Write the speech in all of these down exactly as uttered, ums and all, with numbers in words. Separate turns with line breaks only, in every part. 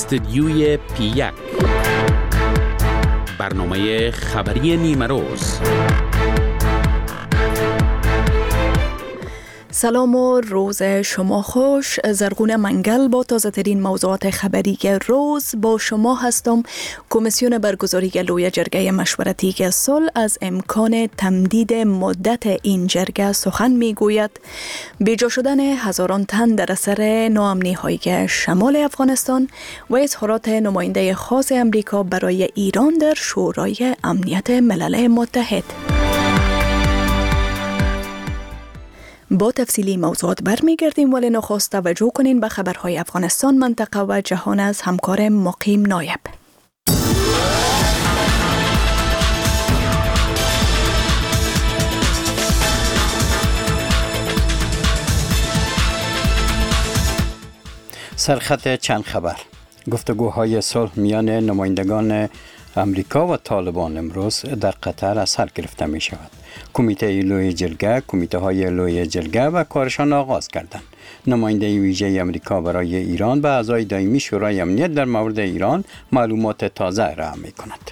استدیوی پی یک برنامه خبری نیمه روز.
سلام و روز شما خوش. زرغون منگل با تازه ترین موضوعات خبری روز با شما هستم. کمیسیون برگزاری لوی جرگه مشورتی صلح از امکان تمدید مدت این جرگه سخن می گوید. بیجا شدن هزاران تن در اثر ناامنی های شمال افغانستان و اظهارات نماینده خاص امریکا برای ایران در شورای امنیت ملل متحد. با تفصیلی موضوعات برمیگردیم، ولی نخست توجه کنین به خبرهای افغانستان، منطقه و جهان از همکار مقیم نایب.
سرخط چند خبر. گفتگوهای صلح میان نمایندگان امریکا و طالبان امروز در قطر از سر گرفته می شود. کمیته لوی جرگه، کمیته های لوی جرگه و کارشان آغاز کردند. نماینده ویژه امریکا برای ایران به اعضای دائمی شورای امنیت در مورد ایران معلومات تازه ارائه می کند.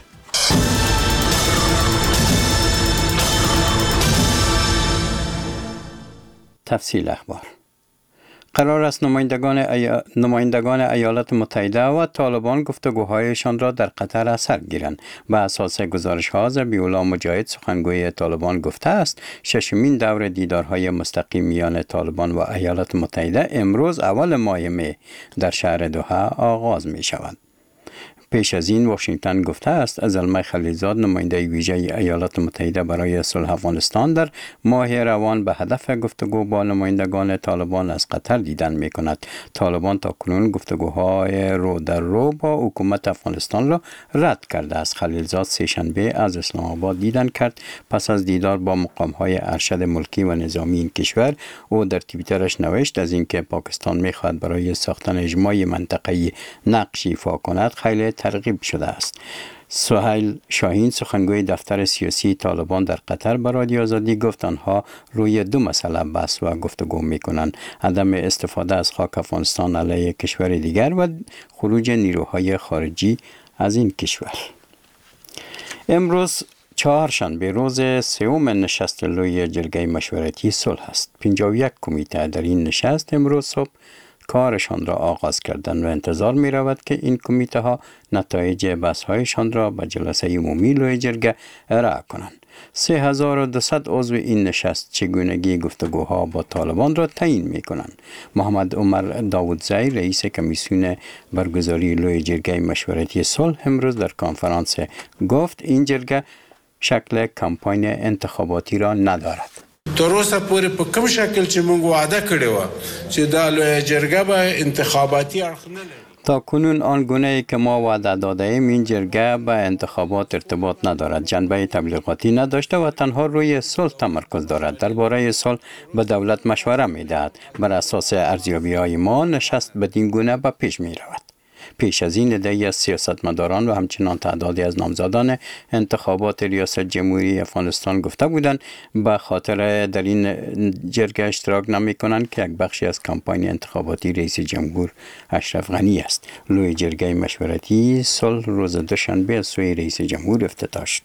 تفصیل اخبار. قرار است نمایندگان, ایا... نمایندگان ایالات متحده و طالبان گفتگوهایشان را در قطر از سر گیرند. به اساس گزارش ها ذبیح‌الله مجاهد سخنگوی طالبان گفته است ششمین دور دیدارهای مستقیم میان طالبان و ایالات متحده امروز اول ماه می در شهر دوحه آغاز می شود. پیش از این واشنگتن گفته است زلمه خلیلزاد نماینده ویژه ایالات متحده برای صلح افغانستان در ماه روان به هدف گفتگو با نمایندگان طالبان از قطر دیدن می کند. طالبان تا کنون گفتگوهای رو در رو با حکومت افغانستان را رد کرده است. خلیلزاد سه شنبه از اسلام آباد دیدن کرد. پس از دیدار با مقامهای ارشد ملکی و نظامی این کشور او در توییترش نوشت از اینکه پاکستان می خواهد برای ساختن اجماع منطقه‌ای نقش ایفا کند خیلی ترغیب شده است. سهیل شاهین سخنگوی دفتر سیاسی طالبان در قطر به رادیو آزادی گفت آنها روی دو مسئله بحث و گفتگو می‌کنند: عدم استفاده از خاک افغانستان علیه کشور دیگر و خروج نیروهای خارجی از این کشور. امروز چهارشنبه روز سوم نشست لوی جرگه مشورتی صلح است. پنجاه و یک کمیته در این نشست امروز صبح کارشان را آغاز کردند و انتظار می رود که این کمیته ها نتایج بحث هایشان را به جلسه عمومی لوی جرگه ارائه کنند. سه هزار و دویست عضو این نشست چگونگی گفتگوها با طالبان را تعیین می کنند. محمد عمر داودزی رئیس کمیسیون برگزاری لوی جرگه مشورتی صلح امروز در کنفرانس گفت این جرگه شکل کمپاین انتخاباتی را ندارد.
تر اوسه پورې په کوم شکل چې موږ وعده کړی و چې دا لویه جرګه به انتخاباتي اړخ نه لري.
تا کنون آن گونه‌ای که ما وعده داده ایم این جرگه به انتخابات ارتباط ندارد، جنبه تبلیغاتی نداشته و تنها روی صلح تمرکز دارد. درباره صلح به دولت مشوره می‌دهد. بر اساس ارزیابی‌های ما نشست بدین گونه به پیش می‌رود. پیش از این عده‌ای از سیاستمداران و همچنان تعدادی از نامزدان انتخابات ریاست جمهوری افغانستان گفته بودند به خاطر در این جرگه اشتراک نمی کنند که یک بخشی از کمپاین انتخاباتی رئیس جمهور اشرف غنی است. لوی جرگه مشورتی صلح روز دوشنبه از سوی رئیس جمهور افتتاح شد.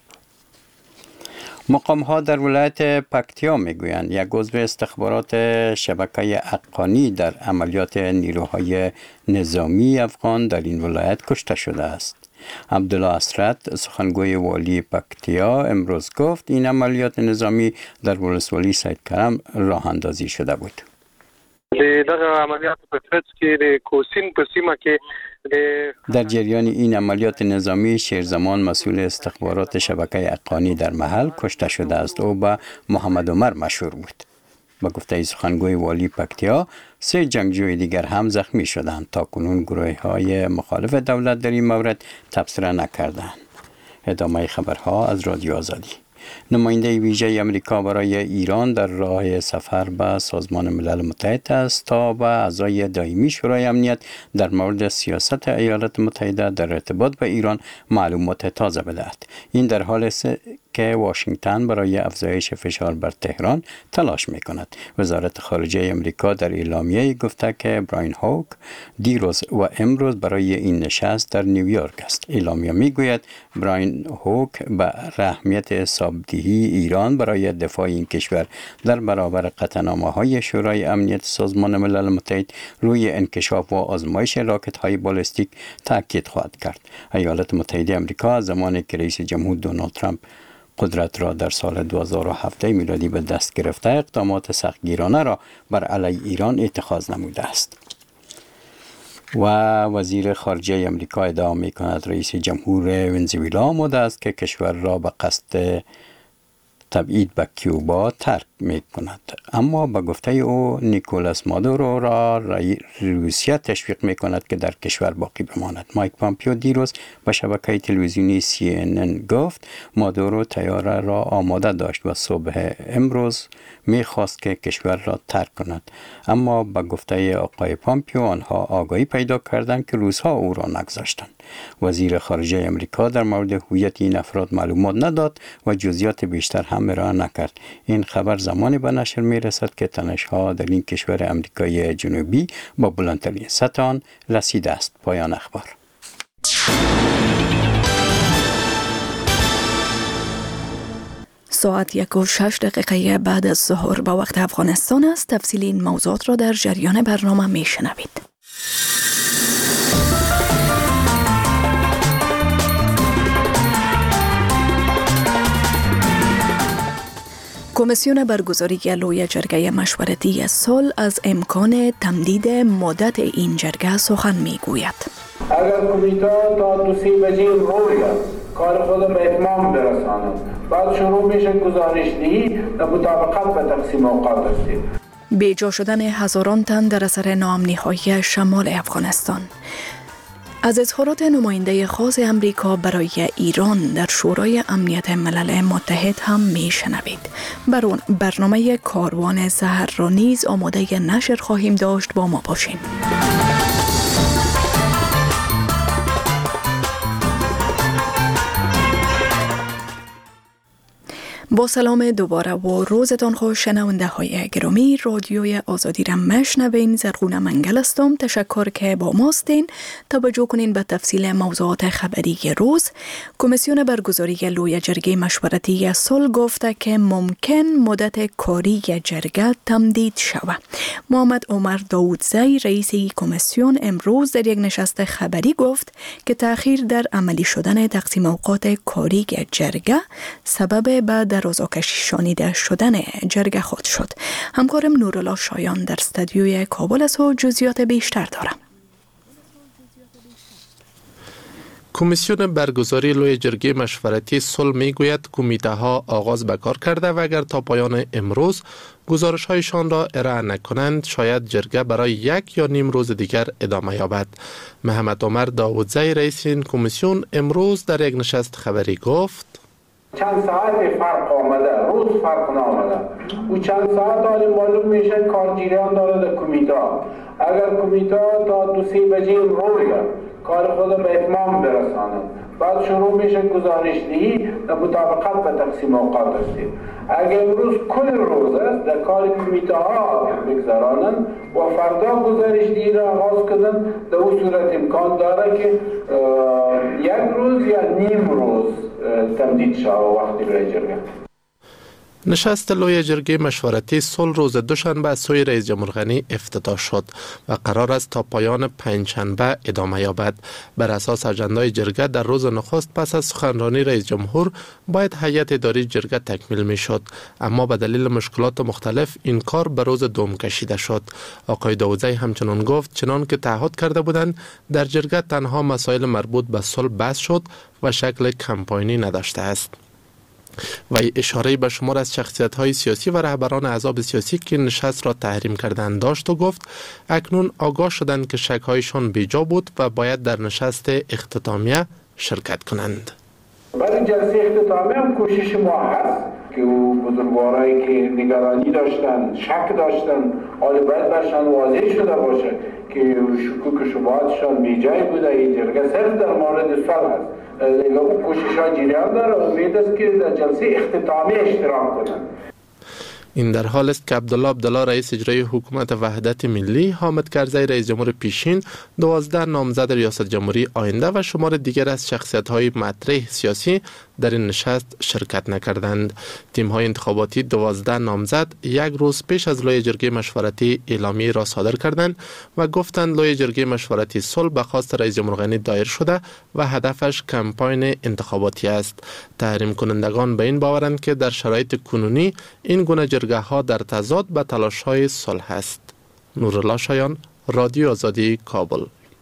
مقام ها در ولایت پکتیا میگویند یک عضو استخبارات شبکه حقانی در عملیات نیروهای نظامی افغان در این ولایت کشته شده است. عبدالله اسرت سخنگوی والی پکتیا امروز گفت این عملیات نظامی در ولسوالی سید کرم راه اندازی شده بود.
دغه عملیات په ترڅ کې د کوسین په سیمه کې
در جریان این عملیات نظامی شیرزمان مسئول استخبارات شبکه حقانی در محل کشته شده است. او به محمد عمر مشهور بود. با گفته سخنگوی والی پکتیا سه جنگجوی دیگر هم زخمی شدند. تا کنون گروه های مخالف دولت در این مورد تبصره نکردند. ادامه خبرها از رادیو آزادی. نماینده ویژه امریکا برای ایران در راه سفر به سازمان ملل متحد است تا به اعضای دائمی شورای امنیت در مورد سیاست ایالات متحده در ارتباط به ایران معلومات تازه بدهد. این در حالی است که واشنگتن برای افزایش فشار بر تهران تلاش می کند. وزارت خارجه امریکا در اعلامیه گفته که براین هوک دیروز و امروز برای این نشست در نیویورک است. اعلامیه می گوید براین هوک به اهمیت حسابدهی ایران برای دفاع این کشور در برابر قطعنامه‌های شورای امنیت سازمان ملل متحد روی انکشاف و آزمایش راکت‌های بالستیک تاکید خواهد کرد. ایالات متحده آمریکا زمانی که رئیس جمهور دونالد ترامپ قدرت را در سال دو هزار و هفت میلادی به دست گرفته، اقدامات سختگیرانه را بر علیه ایران اتخاذ نموده است. و وزیر خارجه آمریکا ادعا می کند رئیس جمهور ونزوئلا آماده است که کشور را به قصد تبعید به کیوبا ترک می کند. اما به گفته او نیکولاس مادورو را روسیه تشویق می کند که در کشور باقی بماند. مایک پامپیو دیروز به شبکه تلویزیونی سی ان ان گفت مادورو تیاره را آماده داشت و صبح امروز می خواست که کشور را ترک کند. اما به گفته آقای پامپیو آنها آگاهی پیدا کردند که روس‌ها او را نگذاشتند. وزیر خارجه آمریکا در مورد هویت این افراد معلومات نداد و جزئیات بیشتر هم ارائه نکرد. این خبر زمانی به نشر می رسد که تنش‌ها در این کشور آمریکای جنوبی با بلندترین سطح آن رسیده است. پایان اخبار.
ساعت یک و شش دقیقه بعد از ظهر به وقت افغانستان است. تفصیل این موضوعات را در جریان برنامه می شنوید. کمیسیون برگزاری لوی جرگه مشورتی صلح از امکان تمدید مدت این جرگه سخن می گوید.
اگر کمیته تا دو سی بجه روی کار خود به اتمام برساند، بعد شروع میشه گزارش‌دهی در مطابقت به تقسیم اوقات است.
بیجا شدن هزاران تن در اثر ناامنی‌های شمال افغانستان. از اظهارات نماینده خاص امریکا برای ایران در شورای امنیت ملل متحد هم می شنوید. بر برنامه کاروان سحر را نیز آماده نشر خواهیم داشت. با ما باشین. با سلام دوباره و روزتان خوش شنونده های گرامی. رادیوی آزادی را مشنوین. زرغونه منگل هستم. تشکر که با ماستین. توجه کنین به تفصیل موضوعات خبری روز. کمیسیون برگزاری لوی جرگه مشورتی صلح گفته که ممکن مدت کاری جرگه تمدید شود. محمد عمر داودزی رئیس کمیسیون امروز در یک نشست خبری گفت که تأخیر در عملی شدن تقسیم اوقات کاری جرگه سبب بعد درازاکشی شانیده شدن جرگه خود شد. همکارم نورالله شایان در استودیوی کابل است و جزئیات بیشتر دارم.
کمیسیون برگزاری لوی جرگه مشورتی صلح میگوید کمیته ها آغاز به کار کرده و اگر تا پایان امروز گزارش هایشان را ارائه نکنند شاید جرگه برای یک یا نیم روز دیگر ادامه یابد. محمد عمر داودزی رئیس این کمیسیون امروز در یک نشست خبری گفت
چند ساعت فرق آمده، روز فرق نامده. او چند ساعت آلی معلوم میشه کارگیریان داره در کمیته. اگر کمیته تا دو سی بجه روی کار خود به اتمام برساند، بعد شروع میشه گزارش‌دهی در مطابقت به تقسیم اوقات است. اگر امروز کل روز است در کار کمیته ها بگذرانند و فردا گزارش‌دهی را آغاز کنند، در اون صورت امکان داره که یک روز یا نیم روز تمدید شود وقتی برای جرگه.
نشست لوی جرگه مشورتی صلح روز دوشنبه از سوی رئیس جمهور غنی افتتاح شد و قرار است تا پایان پنجشنبه ادامه یابد. بر اساس اجندای جرگه در روز نخست پس از سخنرانی رئیس جمهور باید هیئت اداری جرگه تکمیل می شد، اما به دلیل مشکلات مختلف این کار به روز دوم کشیده شد. آقای داودزی همچنان گفت چنان که تعهد کرده بودند در جرگه تنها مسائل مربوط به صلح بحث شد و شکل کمپاینی نداشته است. و اشاره به شمار از شخصیت‌های سیاسی و رهبران احزاب سیاسی که نشست را تحریم کردند داشت و گفت اکنون آگاه شدند که شک‌هایشان بیجا بود و باید در نشست اختتامیه شرکت کنند.
برای جلسه اختتامیه هم کوشش ما هست که او بزرگوارایی که نگرانی داشتن، شک داشتن، حالا باید برشان واضح شده باشه که شکوک شبهاتشان بیجای بوده. این جرگه صرف در مورد سال هست. او کوشش ها جریان داره. امید است که در جلسه اختتامی اشتراک کنند.
این در حال است که عبدالله عبدالله رئیس اجرایی حکومت وحدت ملی، حامد کرزی رئیس جمهور پیشین، دوازده نامزد ریاست جمهوری آینده و شمار دیگر از شخصیت‌های مطرح سیاسی در این نشست شرکت نکردند. تیم‌های انتخاباتی دوازده نامزد یک روز پیش از لوی جرگه مشورتی اعلامیه را صادر کردند و گفتند لوی جرگه مشورتی صلح به خواست رئیس جمهور غنی دایر شده و هدفش کمپاین انتخاباتی است. تحریم کنندگان به این باورند که در شرایط کنونی این گونه جرگه ها در تضاد به تلاش های صلح است. نورالله شایان، رادیو آزادی، کابل.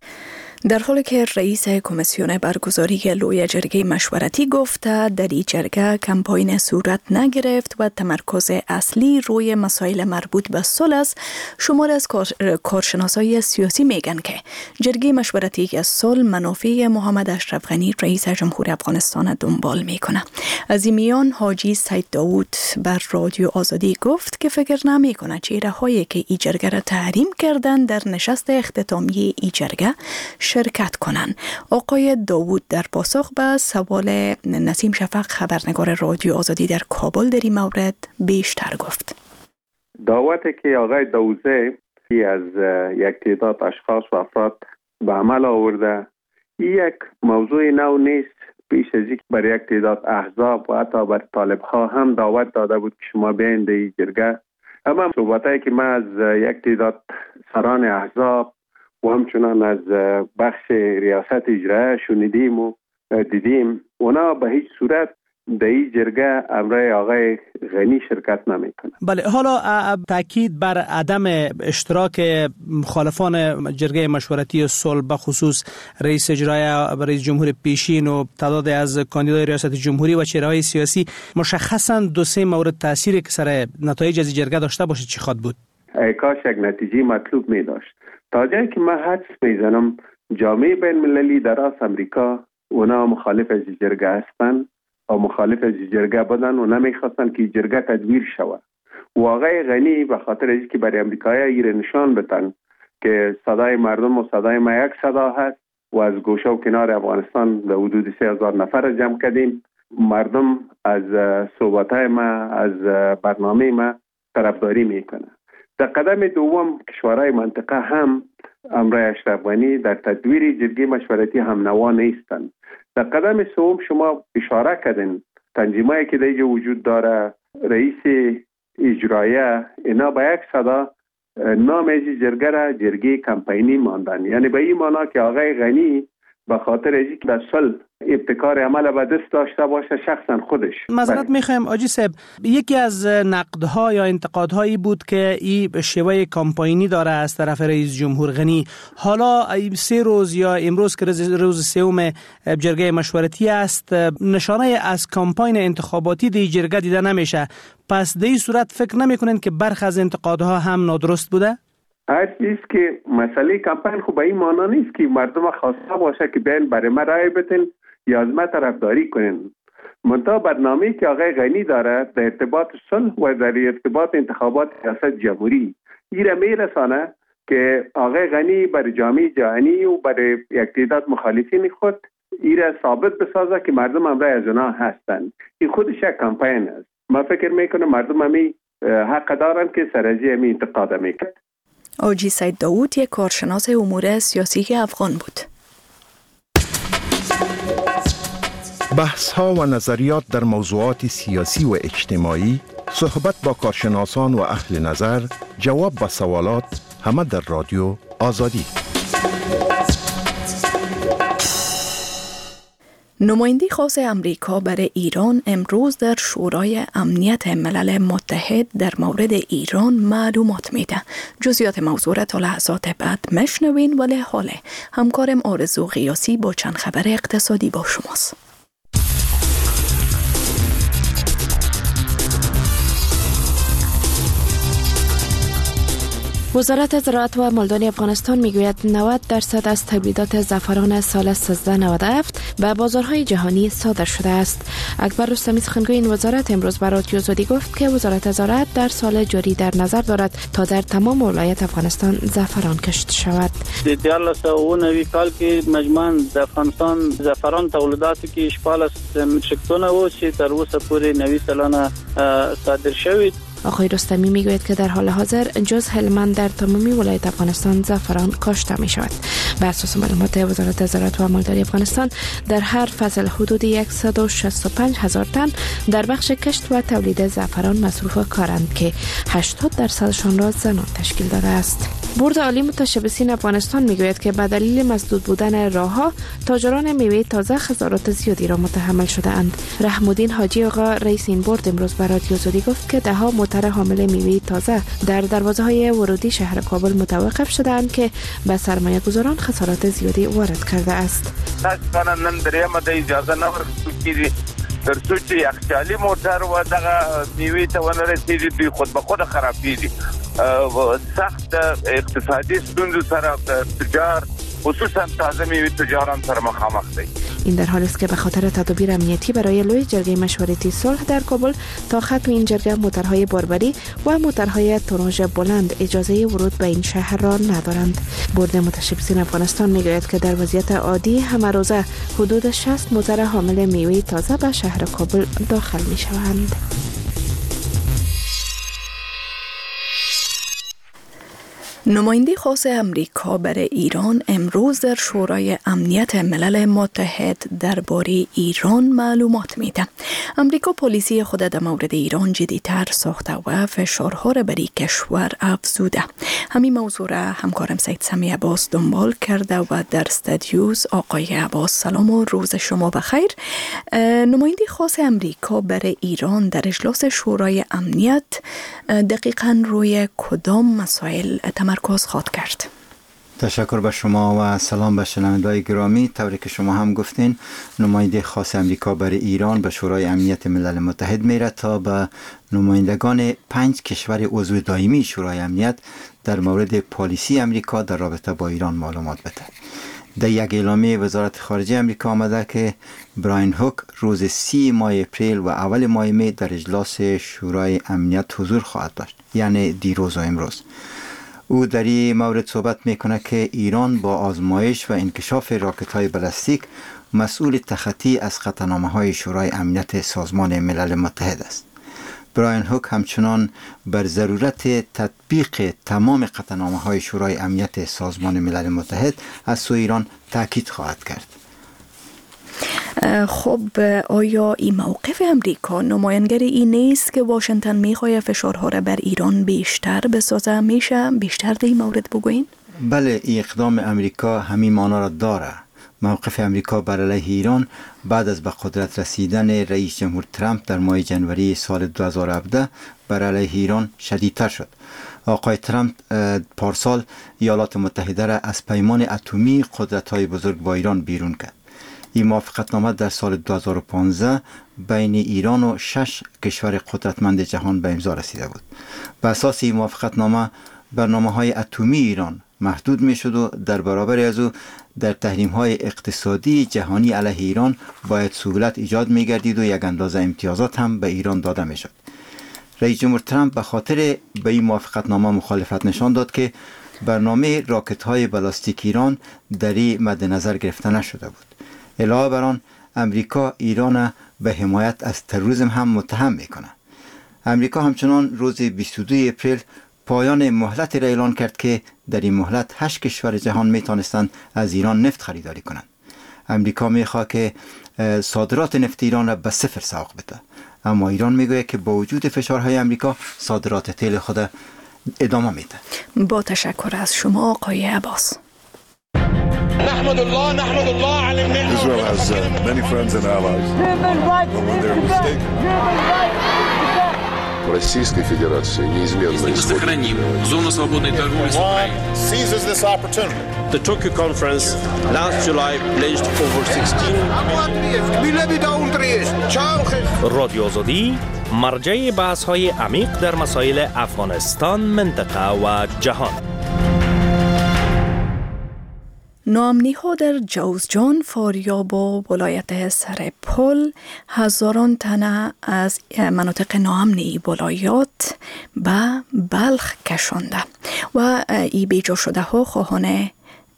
در حالی که رئیس کمیسیون برگزاری لوی جرگه مشورتی گفته در این جرگه کمپاین صورت نگرفت و تمرکز اصلی روی مسائل مربوط به صلح است، شمار از کارشناسای سیاسی میگن که جرگه مشورتی از صلح منافع محمد اشرف غنی رئیس جمهور افغانستان دنبال میکنه. از این میان حاجی سید داوود بر رادیو آزادی گفت که فکر نمیکنه چهره هایی که این جرگه را تحریم کردن در نشست اختتامی این جرگه شرکت کنند. آقای داوود در پاسخ به سوال نسیم شفق خبرنگار رادیو آزادی در کابل در این مورد بیشتر گفت.
دعوتی که آقای داووزه از یک تعداد اشخاص و افراد به عمل آورده، این یک موضوع نو نیست. پیش از اینکه بر یک تعداد احزاب و حتی بر طالب ها هم دعوت داده بود که شما بیایید این جرگه. اما صحبتایی که ما از یک تعداد سران احزاب و همچنان از بخش ریاست اجرایی شنیدیم و دیدیم، اونا به هیچ صورت در این جرگه امرای آقای غنی شرکت نمیکنه.
بله، حالا تاکید بر عدم اشتراک مخالفان جرگه مشورتی صلح به خصوص رئیس اجرایی و رئیس جمهور پیشین و تعداد از کاندیدای ریاست جمهوری و چهره‌های سیاسی، مشخصا دو سه مورد تأثیری که سر نتایج از جرگه داشته باشه چی خواد بود؟
ای کاش یک نتیجه مطلوب می داشت. تا جایی که من حدس میزنم جامعه بین المللی در آس امریکا اونا مخالف از جرگه هستن و مخالف از جرگه بودن و نمیخواستن که جرگه تدویر شود. و آقای غنی به خاطر از که برای امریکایی ایره نشان بدن که صدای مردم و صدای ما یک صدا هست و از گوشه و کنار افغانستان به حدود سه هزار نفر جمع کردیم، مردم از صحبتهای ما، از برنامه ما طرفداری میکنه. در قدم دوم کشورهای منطقه هم امرای اشرف غنی در تدویر جرگه مشورتی هم نوا نیستند. در قدم سوم شما اشاره کردین تنظیمایی که در اینجا وجود داره، رئیس اجرایه، اینا با یک صدا نام از جرگه را جرگه کمپینی ماندن. یعنی به این معنا که آقای غنی به خاطر از اینکه در صلح ابتکار عمل به دست داشته باشه شخصا خودش.
معذرت میخوایم آجی صاحب، یکی از نقدها یا انتقادهایی بود که این شیوه کمپاینی داره از طرف رئیس جمهور غنی. حالا سه روز یا امروز که روز سوم جرگه مشورتی است، نشانه از کمپاین انتخاباتی دی جرگه دیده نمیشه. پس در این صورت فکر نمیکنین که برخی از انتقادها هم نادرست بوده؟
هر چیز که مسئله کمپین خب به این معنا نیست که مردم خواسته باشه که بیاین برای ما رای بدین یا از ما طرفداری کنین. منتها برنامه‌ای که آقای غنی داره در ارتباط صلح و در ارتباط انتخابات ریاست جمهوری، این را میرسانه که آقای غنی برای جامعه جهانی و برای یک تعداد مخالفین خود این را ثابت بسازه که مردم امرای از اونا هستند. این خودش یک کمپین است. من فکر میکنم مردم همی حق دارن که سرازی همی انتقاد میکنن.
آجی سید داوود یک کارشناس امور سیاسی افغان بود.
بحث ها و نظریات در موضوعات سیاسی و اجتماعی، صحبت با کارشناسان و اهل نظر، جواب به سوالات، همه در رادیو آزادی.
نماینده خاص امریکا برای ایران امروز در شورای امنیت ملل متحد در مورد ایران معلومات میده. جزئیات موضوع را تا لحظات بعد مشنوین، ولی حالا همکارم آرزو قیاسی با چند خبر اقتصادی با شماست.
وزارت زراعت و مالداری افغانستان میگوید نود درصد از تولیدات زعفران سال سیزده نود و هفت به بازارهای جهانی صادر شده است. اکبر رستمی سخنگوی این وزارت امروز به رادیو آزادی گفت که وزارت زراعت در سال جاری در نظر دارد تا در تمام ولایت افغانستان زعفران کشت شود.
در دیارلس و نوی کال که مجموعاً در افغانستان زعفران تولیداتی که اشپال متریک تن و چې تر اوسه پورې نوي سلانه صادر شوی.
آقای رستمی میگوید که در حال حاضر جز هلمند در تمامی ولایت افغانستان زعفران کاشته می شود. بر اساس معلومات وزارت زراعت و مالداری افغانستان در هر فصل حدود صد و شصت و پنج هزار تن در بخش کشت و تولید زعفران مصروف کارند که هشتاد درصدشان را زنان تشکیل داده است. بورد عالی متشبثین افغانستان میگوید که به دلیل مسدود بودن راهها تاجران میوه تازه خسارات زیادی را متحمل شده اند. رحم الدین حاجی آقا رئیس این بورد امروز به رادیو آزادی گفت که ده ها موتر حامل میوه تازه در دروازه های ورودی شهر کابل متوقف شده اند که به سرمایه گذاران خسارات زیادی وارد کرده است.
نن دریم د اجازه نه ورکړي در څو چې یخچالي موټر و دغه میوه ته ونه رسیږي دوی خود به خود خرابېږي. سخت اقتصادي ستونزو سره تجار خصوصا تازه میوه تجاران سره مخامخ دي.
این در حالی است که به خاطر تدابیر امنیتی برای لوی جرگه مشورتی صلح در کابل تا ختم این جرگه موترهای باربری و موترهای توناژ بلند اجازه ورود به این شهر را ندارند. بورد متشبثین افغانستان میگوید که در وضعیت عادی همه روزه حدود شصت موتر حامل میوه تازه به شهر کابل داخل می شوند.
نماینده خاص امریکا برای ایران امروز در شورای امنیت ملل متحد درباره ایران معلومات میده. امریکا پالیسی خود در مورد ایران جدی‌تر ساخته و فشارها را بر کشور افزوده. همین موضوع را همکارم سید سمی عباس دنبال کرده و در استودیوز. آقای عباس سلام و روز شما بخیر. نماینده خاص امریکا برای ایران در اجلاس شورای امنیت دقیقاً روی کدام مسائل تمرکز خواهد کرد؟
تشکر به شما و سلام به شنوندگان گرامی. طوری که شما هم گفتین، نماینده خاص امریکا برای ایران به شورای امنیت ملل متحد میره تا به نمایندگان پنج کشور عضو دائمی شورای امنیت در مورد پالیسی امریکا در رابطه با ایران معلومات بده. در یک اعلامیه وزارت خارجه امریکا آمده که براین هوک روز سی ماه اپریل و اول ماه می در اجلاس شورای امنیت حضور خواهد داشت، یعنی دیروز و امروز. او در این مورد صحبت میکنه که ایران با آزمایش و انکشاف راکت های بالستیک مسئول تخطی از قطعنامه های شورای امنیت سازمان ملل متحد است. براین هوک همچنان بر ضرورت تطبیق تمام قطعنامه های شورای امنیت سازمان ملل متحد از سوی ایران تاکید خواهد کرد.
خب آیا این موقف امریکا نمایانگر این نیست که واشنگتن میخواهد فشارها را بر ایران بیشتر بسازه؟ میشه بیشتر در این مورد بگوین؟
بله، این اقدام امریکا همین معنا را داره. موقف امریکا بر علیه ایران بعد از به قدرت رسیدن رئیس جمهور ترامپ در ماه جنوری سال دو هزار و هفده بر علیه ایران شدیدتر شد. آقای ترامپ پارسال ایالات متحده را از پیمان اتمی قدرت‌های بزرگ با ایران بیرون کرد. این موافقتنامه در سال دو هزار و پانزده بین ایران و شش کشور قدرتمند جهان به امضا رسیده بود. به اساس این موافقتنامه برنامه‌های اتمی ایران محدود می‌شد و در برابر از او در تحریم‌های اقتصادی جهانی علیه ایران باید سهولت ایجاد می‌گردید و یک اندازه امتیازات هم به ایران داده می‌شد. رئیس جمهور ترامپ به خاطر به این موافقتنامه مخالفت نشان داد که برنامه راکت‌های بالستیک ایران در این مد نظر گرفته نشده بود. علاوه بر آن، امریکا ایران به حمایت از تروریسم هم متهم میکنه. امریکا همچنان روز بیست و دو اپریل پایان مهلت را اعلان کرد که در این مهلت هشت کشور جهان میتونستند از ایران نفت خریداری کنند. امریکا میخواد که صادرات نفت ایران را به صفر سوق بده، اما ایران میگوید که با وجود فشارهای امریکا صادرات تیل خود ادامه میده.
با تشکر از شما آقای عباس.
نحمد الله نحمد الله على النعمة.
Israel has uh, many friends and allies. But when they're mistaken.
Российской Федерации неизменно
мы сохраним зону свободной торговли с Украиной.
Seizes this opportunity.
The Tokyo conference last July pledged over sixteen.
رادیو آزادی
مرجع بحث‌های عمیق در مسائل افغانستان، منطقه و جهان.
ناامنی ها در جوزجان، فاریاب و ولایت سرپل هزاران تنه از مناطق ناامنی ولایات به بلخ کشانده و ای بیجا شده ها خواهان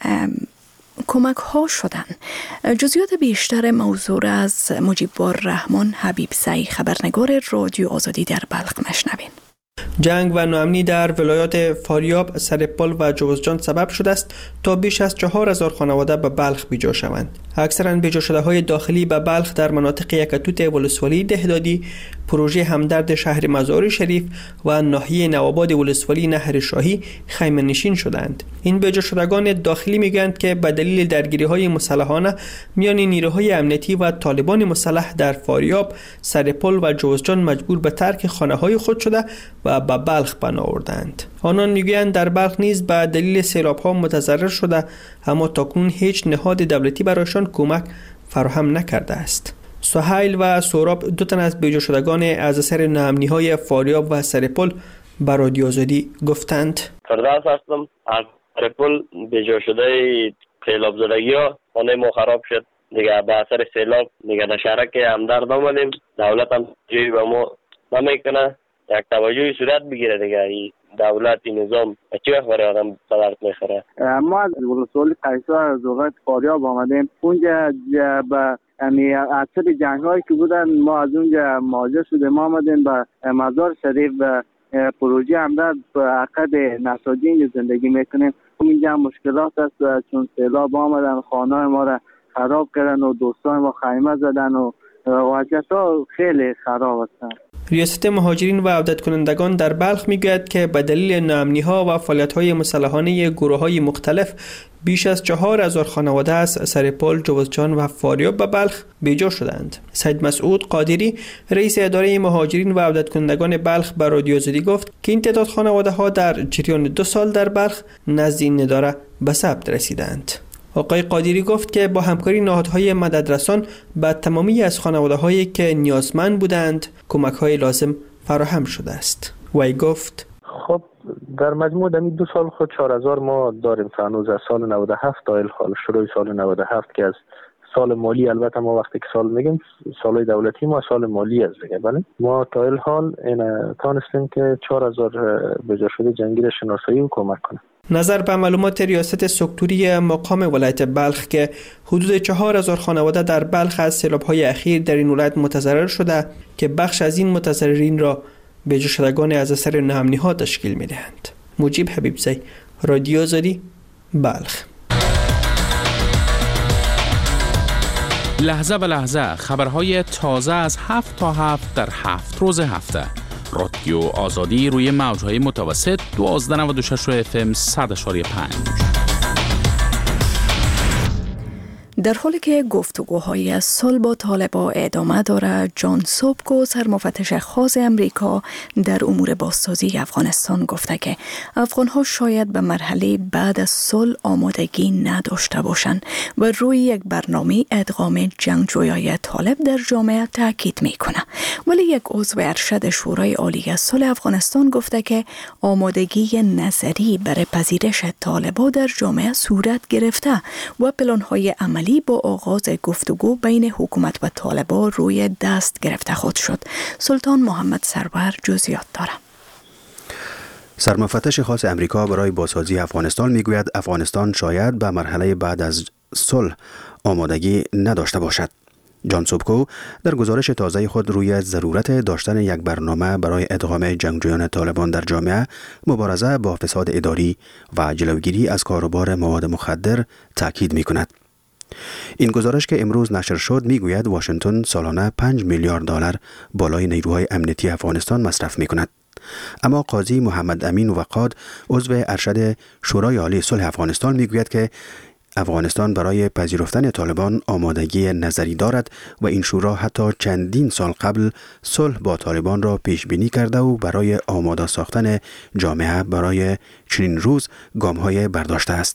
کمک ها شدن. جزئیات بیشتر موضوع از مجیب الرحمن حبیبزی، خبرنگار رادیو آزادی در بلخ، مشنوین.
جنگ و ناامنی در ولایات فاریاب، سرپل و جوزجان سبب شده است تا بیش از چهار هزار خانواده به بلخ بیجا شوند. اکثرا بیجا شده های داخلی به بلخ در مناطق یکتوت ولسوالی دهدادی، پروژه همدرد شهر مزار شریف و ناحیه نوآباد ولسوالی نهر شاهی خیمه نشین شدند. این بیجا شدگان داخلی میگویند که به دلیل درگیری های مسلحانه میان نیروهای امنیتی و طالبان مسلح در فاریاب، سرپل و جوزجان مجبور به ترک خانه های خود شده و به بلخ پناه آوردند. آنان میگویند در بلخ نیز به دلیل سیلاب ها متضرر شده، اما تاکنون هیچ نهاد دولتی برایشان کمک فراهم نکرده است. سهیل و سوراب، دو تن از بیجا شدگان از اثر ناامنی های فاریاب و سرپل، به رادیو آزادی گفتند:
فردوس هستم. از سرپل بیجا شده سیلاب زدگی ها خانه ما خراب شد دیگه، به اثر سیلاب دیگه در شهرک همدرد آمدیم. دولت هم جوی به ما نمیکنه، یک توجهی صورت بگیره دیگه. ای دولت، این نظام چی وقت برای آدم بدرد میخوره.
ما از ولسوالی قیصر از ولایت فاریاب آمدیم. اونجا به یعنی اثر جنگ هایی که بودن ما از اونجا مهاجر شدیم. ما آمدیم به مزار شریف به پروژه همدرد به عقد نساجی اینجا زندگی میکنیم. اینجا مشکلات است چون سیلاب آمدن، خانه ما را خراب کردن و دوستان ما خیمه زدن و وضعیت ها خیلی خراب هستند.
ریاست مهاجرین و عودت کنندگان در بلخ میگوید که به دلیل ناامنی ها و فعالیت های مسلحانه گروه های مختلف بیش از چهار هزار خانواده از سرپل، جوزجان و فاریاب به بلخ بیجا شدند. سید مسعود قادری، رئیس اداره مهاجرین و عودت کنندگان بلخ، به رادیو آزادی گفت که این تعداد خانواده ها در جریان دو سال در بلخ نزد این اداره به ثبت رسیدند. آقای قادری گفت که با همکاری نهادهای مددرسان به تمامی از خانواده هایی که نیازمند بودند کمک های لازم فراهم شده است. وی گفت:
خب در مجموع در دو سال خود چهار هزار ما داریم تا هنوز از سال نود و هفت تا الحال شروع سال نود و هفت که از سال مالی، البته ما وقتی که سال میگیم سالهای دولتی ما سال مالی است دیگه، بله ما تا الحال این تانستیم که چهار هزار بجا شده جنگی را شناسایی و کمک کنیم.
نظر به معلومات ریاست سکتوری مقام ولایت بلخ که حدود چهار هزار خانواده در بلخ از سیلاب‌های اخیر در این ولایت متضرر شده که بخش از این متضررین را بیجا شدگان از اثر ناامنی‌ها تشکیل می‌دهند. مجیب حبیبزی، رادیو آزادی، بلخ.
لحظه به لحظه خبرهای تازه از هفت تا هفت در هفت روز هفته. رادیو آزادی روی موج‌های متوسط دوازده نود و شش اف ام صد و پنج.
در حالی که گفتگوهای صلح با طالبان ادامه دارد، جان سوبکو، سرمفتش خاص امریکا در امور بازسازی افغانستان، گفته که افغانها شاید به مرحله بعد از صلح آمادگی نداشته باشند و روی یک برنامه ادغام جنگجویان طالب در جامعه تاکید میکنه. ولی یک عضو ارشد شورای عالی صلح افغانستان گفته که آمادگی نظری برای پذیرش طالبان در جامعه صورت گرفته و پلان‌های عملی با آغاز گفتگو بین حکومت و طالبان روی دست گرفته خود شد. سلطان محمد سرور جزئیات دارد.
سرمفتش خاص امریکا برای بازسازی افغانستان میگوید افغانستان شاید به مرحله بعد از صلح آمادگی نداشته باشد. جان سوبکو در گزارش تازه خود روی ضرورت داشتن یک برنامه برای ادغام جنگجویان طالبان در جامعه، مبارزه با فساد اداری و جلوگیری از کاروبار مواد مخدر تاکید میکند. این گزارش که امروز نشر شد میگوید واشنگتن سالانه پنج میلیارد دلار بالای نیروهای امنیتی افغانستان مصرف میکند. اما قاضی محمد امین وقاد، عضو ارشد شورای عالی صلح افغانستان، میگوید که افغانستان برای پذیرفتن طالبان آمادگی نظری دارد و این شورا حتی چندین سال قبل صلح با طالبان را پیش بینی کرده و برای آماده ساختن جامعه برای چنین روز گام‌های برداشته است.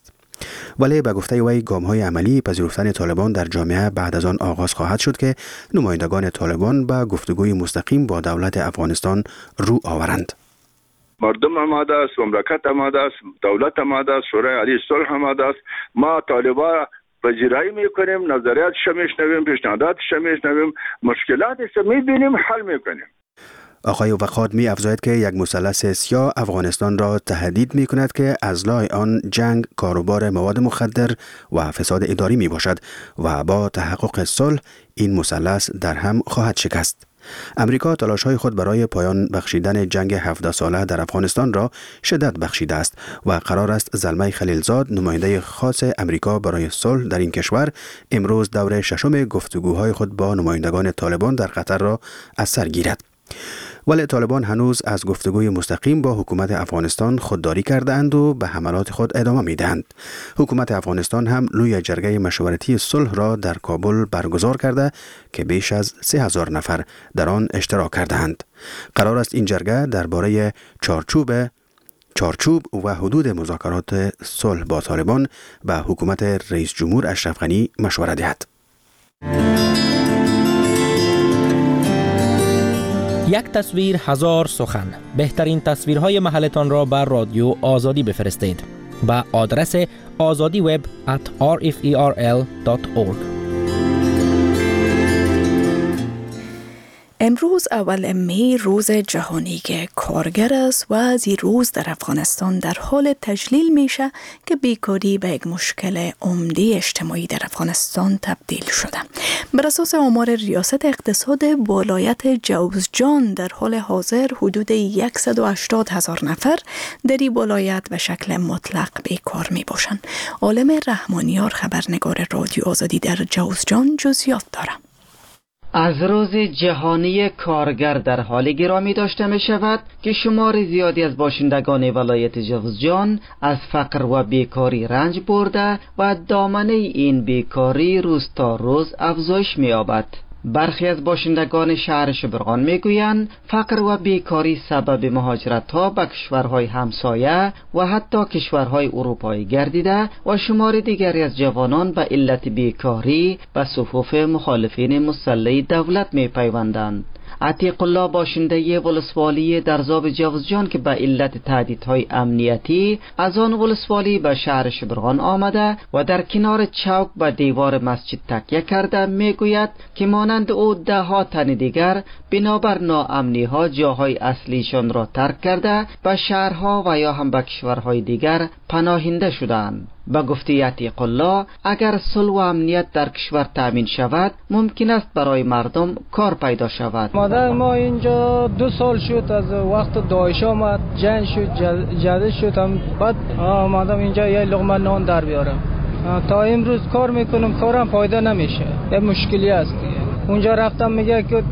ولی به گفته وی گام‌های عملی پذیرفتن طالبان در جامعه بعد از آن آغاز خواهد شد که نمایندگان طالبان به گفتگوی مستقیم با دولت افغانستان رو آورند.
مردم آماده است، مملکت آماده است، دولت آماده است، شورای عالی صلح آماده است. ما طالبان پذیرایی میکنیم، نظریاتش میشنویم، پیشنهاداتش میشنویم، مشکلاتش میبینیم، حل میکنیم.
آقای وقاد می افزاید که یک مثلث سیاه افغانستان را تهدید می کند که از لای آن جنگ، کاروبار مواد مخدر و فساد اداری می باشد و با تحقق صلح این مثلث در هم خواهد شکست. امریکا تلاش‌های خود برای پایان بخشیدن جنگ هفده ساله در افغانستان را شدت بخشیده است و قرار است زلمه خلیلزاد، نماینده خاص امریکا برای صلح در این کشور، امروز دور ششم گفتگوهای خود با نمایندگان طالبان در قطر را از سر گیرد. ولی طالبان هنوز از گفتگوی مستقیم با حکومت افغانستان خودداری کرده اند و به حملات خود ادامه می دهند. حکومت افغانستان هم لوی جرگه مشورتی صلح را در کابل برگزار کرده که بیش از سه هزار نفر در آن اشتراک کرده اند. قرار است این جرگه درباره چارچوب چارچوب و حدود مذاکرات صلح با طالبان به حکومت رئیس جمهور اشرف غنی مشوره دهد.
یک تصویر هزار سخن. بهترین تصویرهای محلتان را بر رادیو آزادی بفرستید با آدرس آزادی وب ات آر اف ای آر ال دات اورگ.
امروز اول می روز جهانی کارگر است و از این روز در افغانستان در حال تجلیل میشه که بیکاری به یک مشکل عمده اجتماعی در افغانستان تبدیل شده. بر اساس آمار ریاست اقتصاد ولایت جوزجان در حال حاضر حدود صد و هشتاد هزار نفر در این ولایت به شکل مطلق بیکار می باشند. عالم رحمانیار خبرنگار رادیو آزادی در جوزجان جزئیات داره.
از روز جهانی کارگر در حال گرامی داشته می شود که شمار زیادی از باشندگان ولایت جوزجان از فقر و بیکاری رنج برده و دامنه این بیکاری روز تا روز افزایش می یابد. برخی از باشندگان شهر شبرغان میگویند فقر و بیکاری سبب مهاجرت ها به کشورهای همسایه و حتی کشورهای اروپایی گردیده و شمار دیگری از جوانان به علت بیکاری به صفوف مخالفین مسلح دولت می پیوندند. عتیق الله باشنده ولسوالی درزاب جوزجان که به علت تهدیدهای امنیتی از آن ولسوالی به شهر شبرغان آمده و در کنار چوک به دیوار مسجد تکیه کرده میگوید که مانند او ده ها تن دیگر بنابر ناامنی ها جاهای اصلیشان را ترک کرده به شهرها و یا هم به کشورهای دیگر پناهنده شدند. با گفته عتیق الله اگر صلح و امنیت در کشور تأمین شود ممکن است برای مردم کار پیدا شود.
مادر ما اینجا دو سال شد از وقت داعش آمد، جنگ شد، جده شد، هم بعد آمدم اینجا یه لقمه نان در بیارم. تا امروز کار میکنم، کارم فایده نمیشه، یه مشکلی است. اونجا رفتم میگه که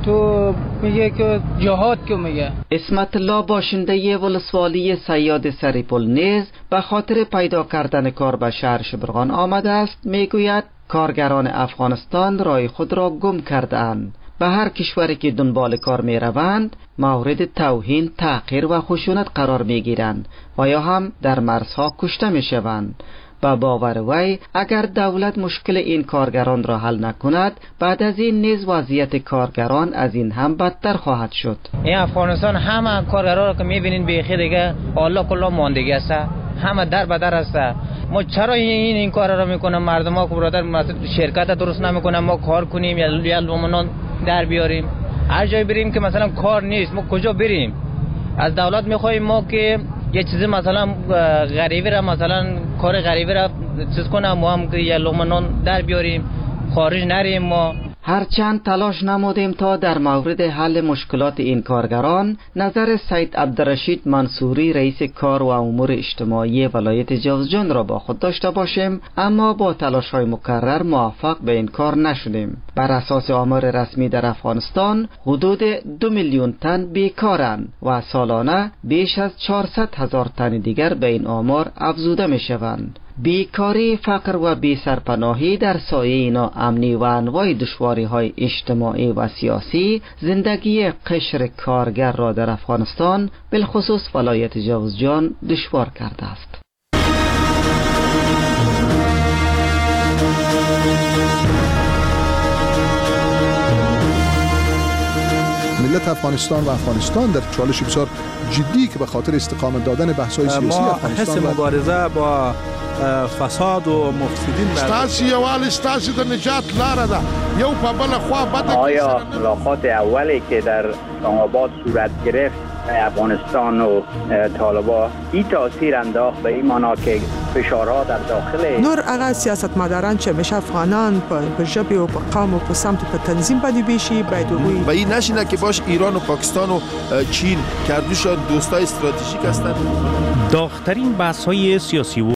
تو میگه که جهاد که میگه.
اسمت الله باشنده ولسوالی سیاد سریپل نیز به خاطر پیدا کردن کار به شهر شبرغان آمده است. میگوید کارگران افغانستان رای خود را گم کرده اند. به هر کشوری که دنبال کار می روند مورد توهین، تحقیر و خشونت قرار می گیرند و یا هم در مرزها کشته می شوند. با باور وی اگر دولت مشکل این کارگران را حل نکند بعد از این نیز وضعیت کارگران از این هم بدتر خواهد شد.
این افغانستان همه کارگران را که میبینین بیخی دیگه الله کلا ماندگی است، همه در بدر است. ما چرا این این کار را میکنن؟ مردم ها که برادر مثلا شرکت درست نمیکنن، ما کار کنیم یا لومنان در بیاریم؟ هر جای بریم که مثلا کار نیست، ما کجا بریم؟ از دولت میخوایم ما که یه چیزی مثلا غریبی را مثلا کار غریبی را چیز کنم، ما هم که یه لقمه نان در بیاریم، خارج نریم. ما
هرچند تلاش نمودیم تا در مورد حل مشکلات این کارگران نظر سید عبدالرشید منصوری رئیس کار و امور اجتماعی ولایت جوزجان را با خود داشته باشیم، اما با تلاش های مکرر موفق به این کار نشدیم. بر اساس آمار رسمی در افغانستان حدود دو میلیون تن بیکارند و سالانه بیش از چهارصد هزار تن دیگر به این آمار افزوده می شوند. بیکاری، فقر و بی سرپناهی در سایه اینا امنی و انواع دشواری های اجتماعی و سیاسی زندگی قشر کارگر را در افغانستان بالخصوص ولایت جوزجان دشوار کرده است.
وضعیت افغانستان و افغانستان در چالش بسیار جدی که به خاطر استقامت دادن بحث‌های سیاسی افغانستان
ما حس مبارزه با فساد و مفسدین
ستاسي یوال ستاسي د نجات لاره ده یو په بل خوا بد.
آیا ملاقات اولی که در اسلام آباد صورت گرفت افغانستان و طالبان این تاثیر انداخت به این معنا که فشارها در داخل
نور هغه سیاستمداران چې مشه افغانان په ژبه او په قوم او په سمت په تنظیم باندې بشي باید وي
و این نشینه که باش ایران و پاکستان و چین کردوشان دوستای استراتژیک هستند.
داغ‌ترین بحث‌های سیاسی و